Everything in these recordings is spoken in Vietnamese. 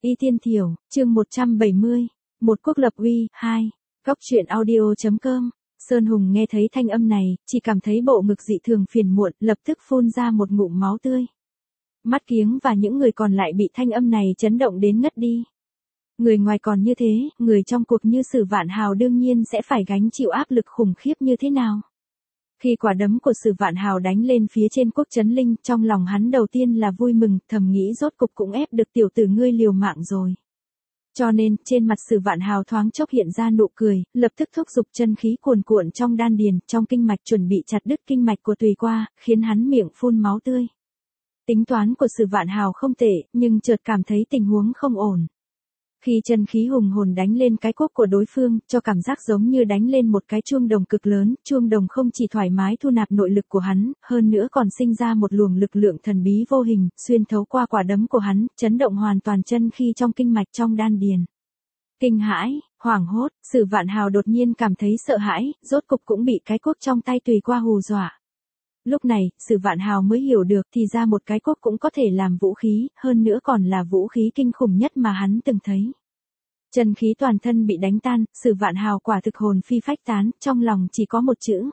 Y Tiên Thiểu, chương 170, một quốc lập uy, 2, góc truyện audio.com. Sơn Hùng nghe thấy thanh âm này, chỉ cảm thấy bộ ngực dị thường phiền muộn, lập tức phun ra một ngụm máu tươi. Mắt Kiếng và những người còn lại bị thanh âm này chấn động đến ngất đi. Người ngoài còn như thế, người trong cuộc như Sử Vạn Hào đương nhiên sẽ phải gánh chịu áp lực khủng khiếp như thế nào. Khi quả đấm của Sử Vạn Hào đánh lên phía trên Quốc Chấn Linh, trong lòng hắn đầu tiên là vui mừng, thầm nghĩ rốt cục cũng ép được tiểu tử ngươi liều mạng rồi. Cho nên, trên mặt Sử Vạn Hào thoáng chốc hiện ra nụ cười, lập tức thúc giục chân khí cuồn cuộn trong đan điền, trong kinh mạch chuẩn bị chặt đứt kinh mạch của Tùy Qua, khiến hắn miệng phun máu tươi. Tính toán của Sử Vạn Hào không tệ, nhưng chợt cảm thấy tình huống không ổn. Khi chân khí hùng hồn đánh lên cái cốt của đối phương, cho cảm giác giống như đánh lên một cái chuông đồng cực lớn, chuông đồng không chỉ thoải mái thu nạp nội lực của hắn, hơn nữa còn sinh ra một luồng lực lượng thần bí vô hình, xuyên thấu qua quả đấm của hắn, chấn động hoàn toàn chân khí trong kinh mạch trong đan điền. Kinh hãi, hoảng hốt, Sử Vạn Hào đột nhiên cảm thấy sợ hãi, rốt cục cũng bị cái cốt trong tay Tùy Qua hù dọa. Lúc này, Sử Vạn Hào mới hiểu được thì ra một cái cốt cũng có thể làm vũ khí, hơn nữa còn là vũ khí kinh khủng nhất mà hắn từng thấy. Chân khí toàn thân bị đánh tan, Sử Vạn Hào quả thực hồn phi phách tán, trong lòng chỉ có một chữ.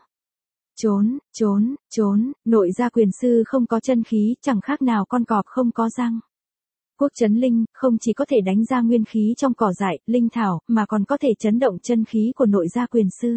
Trốn, trốn, trốn, nội gia quyền sư không có chân khí, chẳng khác nào con cọp không có răng. Quốc Chấn Linh, không chỉ có thể đánh ra nguyên khí trong cỏ dại, linh thảo, mà còn có thể chấn động chân khí của nội gia quyền sư.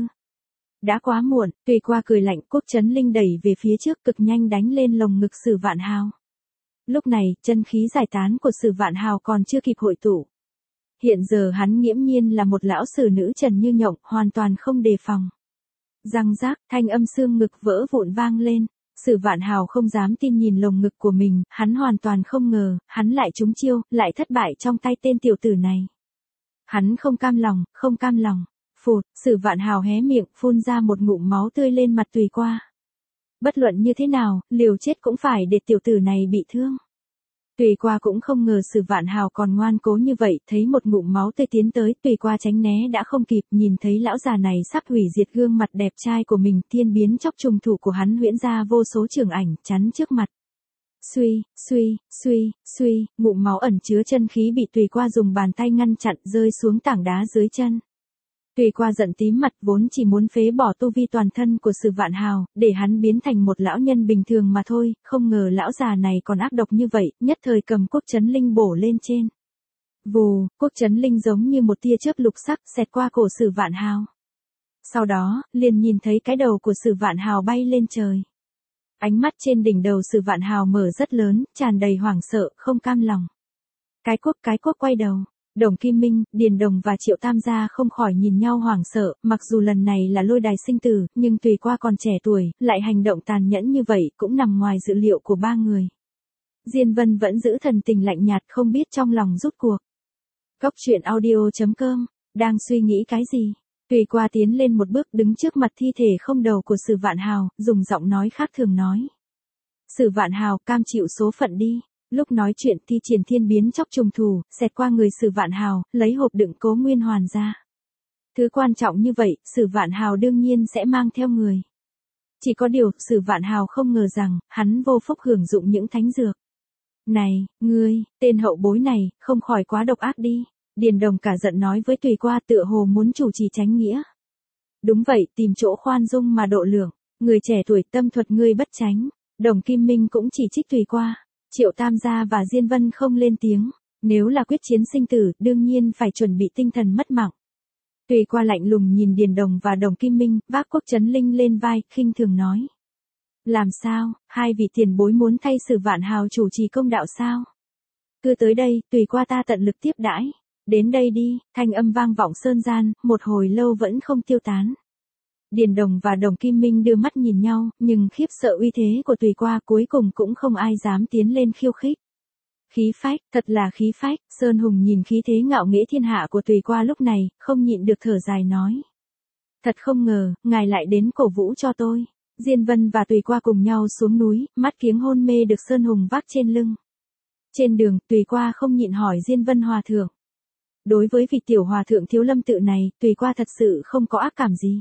Đã quá muộn, Tùy Qua cười lạnh, Quốc Chấn Linh đẩy về phía trước cực nhanh đánh lên lồng ngực Sử Vạn Hào. Lúc này, chân khí giải tán của Sử Vạn Hào còn chưa kịp hội tụ. Hiện giờ hắn nghiễm nhiên là một lão sử nữ trần như nhộng, hoàn toàn không đề phòng. Răng rác, thanh âm xương ngực vỡ vụn vang lên. Sử Vạn Hào không dám tin nhìn lồng ngực của mình, hắn hoàn toàn không ngờ, hắn lại trúng chiêu, lại thất bại trong tay tên tiểu tử này. Hắn không cam lòng, không cam lòng. Phụt, Sử Vạn Hào hé miệng, phun ra một ngụm máu tươi lên mặt Tùy Qua. Bất luận như thế nào, liều chết cũng phải để tiểu tử này bị thương. Tùy Qua cũng không ngờ Sử Vạn Hào còn ngoan cố như vậy, thấy một ngụm máu tươi tiến tới, Tùy Qua tránh né đã không kịp, nhìn thấy lão già này sắp hủy diệt gương mặt đẹp trai của mình, thiên biến chóc trùng thủ của hắn huyễn ra vô số trường ảnh, chắn trước mặt. Suy, suy, suy, suy, ngụm máu ẩn chứa chân khí bị Tùy Qua dùng bàn tay ngăn chặn, rơi xuống tảng đá dưới chân. Tùy Qua giận tím mặt, vốn chỉ muốn phế bỏ tu vi toàn thân của Sử Vạn Hào, để hắn biến thành một lão nhân bình thường mà thôi, không ngờ lão già này còn ác độc như vậy, nhất thời cầm Quốc Chấn Linh bổ lên trên. Vù, Quốc Chấn Linh giống như một tia chớp lục sắc xẹt qua cổ Sử Vạn Hào. Sau đó, liền nhìn thấy cái đầu của Sử Vạn Hào bay lên trời. Ánh mắt trên đỉnh đầu Sử Vạn Hào mở rất lớn, tràn đầy hoảng sợ, không cam lòng. Cái quốc quay đầu. Đồng Kim Minh, Điền Đồng và Triệu Tam gia không khỏi nhìn nhau hoảng sợ, mặc dù lần này là lôi đài sinh tử, nhưng Tùy Qua còn trẻ tuổi, lại hành động tàn nhẫn như vậy, cũng nằm ngoài dự liệu của ba người. Diên Vân vẫn giữ thần tình lạnh nhạt, không biết trong lòng rút cuộc. Góc truyện audio.com, đang suy nghĩ cái gì? Tùy Qua tiến lên một bước đứng trước mặt thi thể không đầu của Sử Vạn Hào, dùng giọng nói khác thường nói. Sử Vạn Hào, cam chịu số phận đi. Lúc nói chuyện thi triển thiên biến chóc trùng thủ, xẹt qua người Sử Vạn Hào, lấy hộp đựng Cố Nguyên Hoàn ra. Thứ quan trọng như vậy, Sử Vạn Hào đương nhiên sẽ mang theo người. Chỉ có điều, Sử Vạn Hào không ngờ rằng, hắn vô phúc hưởng dụng những thánh dược. Này, ngươi, tên hậu bối này, không khỏi quá độc ác đi. Điền Đồng cả giận nói với Tùy Qua tựa hồ muốn chủ trì chánh nghĩa. Đúng vậy, tìm chỗ khoan dung mà độ lượng. Người trẻ tuổi tâm thuật ngươi bất tránh. Đồng Kim Minh cũng chỉ trích Tùy Qua. Triệu Tam gia và Diên Vân không lên tiếng, nếu là quyết chiến sinh tử, đương nhiên phải chuẩn bị tinh thần mất mạng. Tùy Qua lạnh lùng nhìn Điền Đồng và Đồng Kim Minh, vác Quốc Chấn Linh lên vai, khinh thường nói. Làm sao, hai vị tiền bối muốn thay Sử Vạn Hào chủ trì công đạo sao? Cứ tới đây, Tùy Qua ta tận lực tiếp đãi. Đến đây đi, thanh âm vang vọng sơn gian, một hồi lâu vẫn không tiêu tán. Điền Đồng và Đồng Kim Minh đưa mắt nhìn nhau, nhưng khiếp sợ uy thế của Tùy Qua cuối cùng cũng không ai dám tiến lên khiêu khích. Khí phách, thật là khí phách, Sơn Hùng nhìn khí thế ngạo nghễ thiên hạ của Tùy Qua lúc này, không nhịn được thở dài nói. Thật không ngờ, ngài lại đến cổ vũ cho tôi. Diên Vân và Tùy Qua cùng nhau xuống núi, Mắt Kiếng hôn mê được Sơn Hùng vác trên lưng. Trên đường, Tùy Qua không nhịn hỏi Diên Vân hòa thượng. Đối với vị tiểu hòa thượng Thiếu Lâm tự này, Tùy Qua thật sự không có ác cảm gì.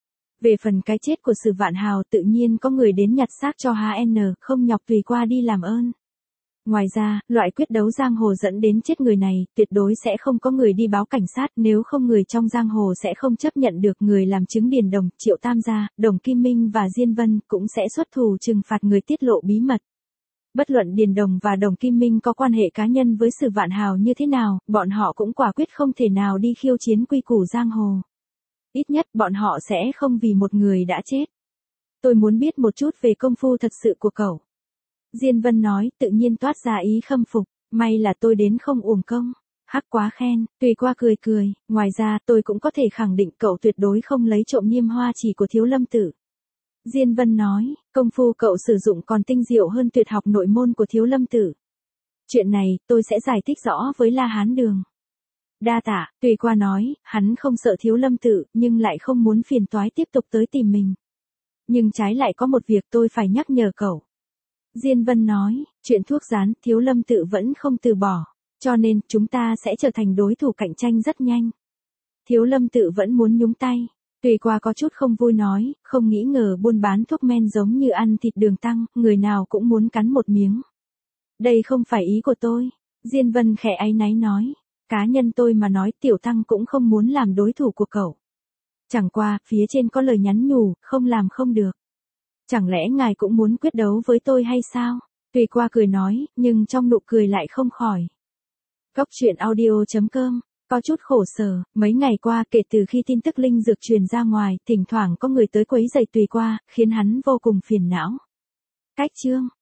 Về phần cái chết của Sử Vạn Hào tự nhiên có người đến nhặt xác cho HN, không nhọc Tùy Qua đi làm ơn. Ngoài ra, loại quyết đấu giang hồ dẫn đến chết người này, tuyệt đối sẽ không có người đi báo cảnh sát, nếu không người trong giang hồ sẽ không chấp nhận được người làm chứng Điền Đồng, Triệu Tam Gia, Đồng Kim Minh và Diên Vân cũng sẽ xuất thủ trừng phạt người tiết lộ bí mật. Bất luận Điền Đồng và Đồng Kim Minh có quan hệ cá nhân với Sử Vạn Hào như thế nào, bọn họ cũng quả quyết không thể nào đi khiêu chiến quy củ giang hồ. Ít nhất bọn họ sẽ không vì một người đã chết. Tôi muốn biết một chút về công phu thật sự của cậu. Diên Vân nói, tự nhiên toát ra ý khâm phục, may là tôi đến không uổng công. Hắc quá khen, Tùy Qua cười cười, ngoài ra tôi cũng có thể khẳng định cậu tuyệt đối không lấy trộm Niêm Hoa chỉ của Thiếu Lâm Tự. Diên Vân nói, công phu cậu sử dụng còn tinh diệu hơn tuyệt học nội môn của Thiếu Lâm Tự. Chuyện này, tôi sẽ giải thích rõ với La Hán Đường. Đa tạ, Tùy Qua nói, hắn không sợ Thiếu Lâm Tự, nhưng lại không muốn phiền toái tiếp tục tới tìm mình. Nhưng trái lại có một việc tôi phải nhắc nhở cậu. Diên Vân nói, chuyện thuốc rán, Thiếu Lâm Tự vẫn không từ bỏ, cho nên chúng ta sẽ trở thành đối thủ cạnh tranh rất nhanh. Thiếu Lâm Tự vẫn muốn nhúng tay. Tùy Qua có chút không vui nói, không nghĩ ngờ buôn bán thuốc men giống như ăn thịt đường tăng, người nào cũng muốn cắn một miếng. Đây không phải ý của tôi. Diên Vân khẽ áy náy nói, cá nhân tôi mà nói Tiểu Tăng cũng không muốn làm đối thủ của cậu. Chẳng qua, phía trên có lời nhắn nhủ, không làm không được. Chẳng lẽ ngài cũng muốn quyết đấu với tôi hay sao? Tùy Qua cười nói, nhưng trong nụ cười lại không khỏi. Góc truyện audio.com. Có chút khổ sở, mấy ngày qua kể từ khi tin tức linh dược truyền ra ngoài, thỉnh thoảng có người tới quấy rầy Tùy Qua, khiến hắn vô cùng phiền não. Cách chương